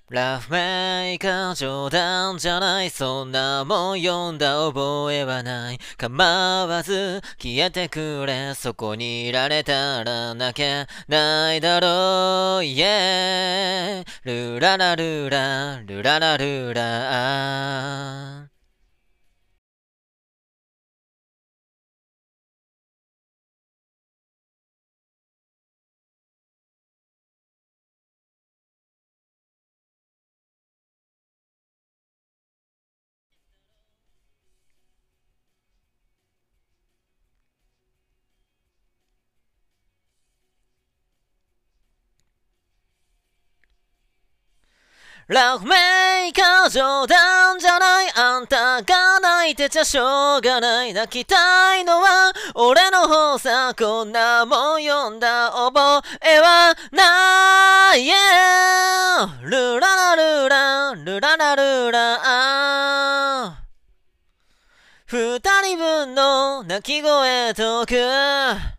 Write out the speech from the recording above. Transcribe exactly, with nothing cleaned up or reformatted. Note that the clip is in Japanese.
ラフメーカー冗談じゃない、そんなもん読んだ覚えはない。構わず消えてくれ、そこにいられたら泣けないだろう、yeah。 ルララルラルララルラ。ラフメーカー冗談じゃない、あんたが泣いてちゃしょうがない。泣きたいのは俺の方さ、こんなもん読んだ覚えはない、yeah。 ルララルラルララルラ。二人分の泣き声とく